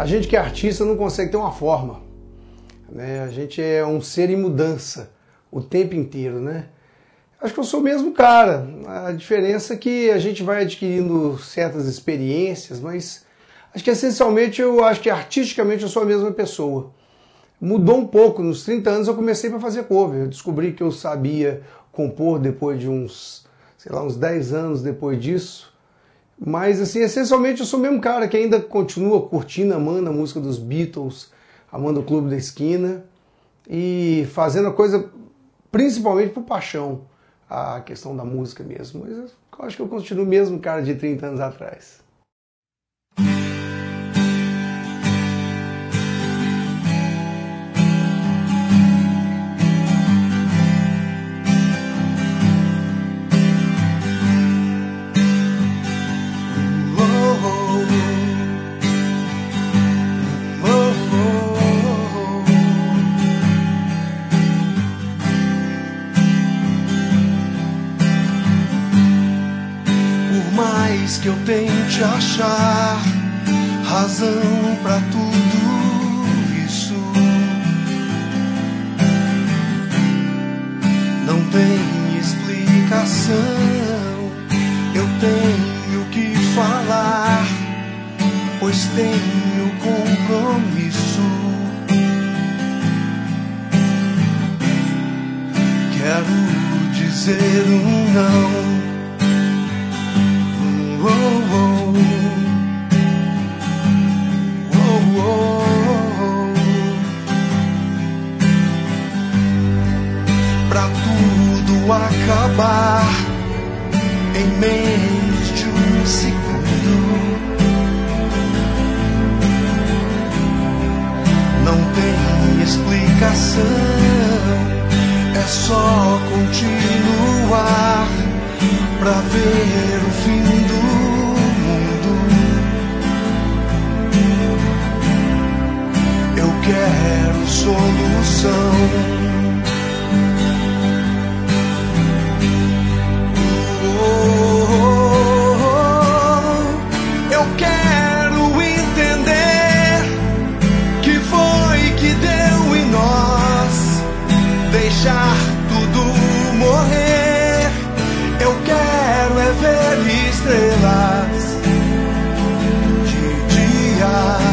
A gente que é artista não consegue ter uma forma, né? A gente é um ser em mudança o tempo inteiro, né? Acho que eu sou o mesmo cara. A diferença é que a gente vai adquirindo certas experiências, mas acho que essencialmente eu acho que artisticamente eu sou a mesma pessoa. Mudou um pouco. Nos 30 anos eu comecei para fazer cover. Eu descobri que eu sabia compor depois de uns 10 anos depois disso. Mas assim, essencialmente eu sou o mesmo cara que ainda continua curtindo, amando a música dos Beatles, amando o Clube da Esquina e fazendo a coisa principalmente por paixão. A questão da música mesmo, mas eu acho que eu continuo o mesmo cara de 30 anos atrás. Que eu tente achar razão pra tudo isso, não tem explicação. Eu tenho que falar, pois tenho compromisso. Quero dizer um não. Pra tudo acabar em menos de um segundo, não tem explicação. É só continuar pra ver o fim do mundo. Eu quero solução. Eu quero entender que foi que deu em nós deixar tudo morrer. Eu quero é ver estrelas de dia.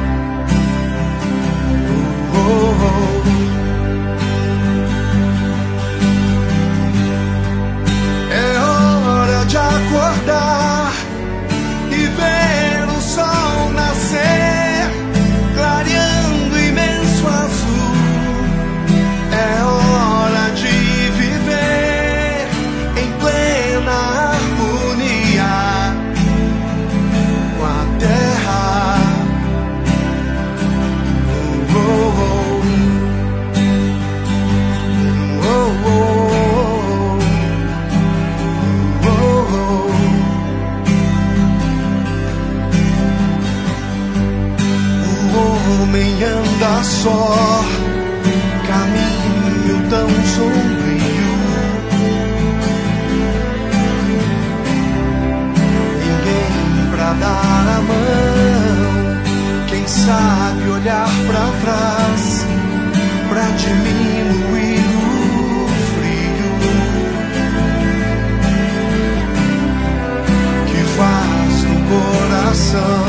É hora de acordar e ver o sol nascer, clareando imenso azul. É hora de viver em plena harmonia com a terra. O homem anda só, caminho tão sombrio. Ninguém pra dar a mão, quem sabe olhar pra trás, pra diminuir o frio que faz no coração.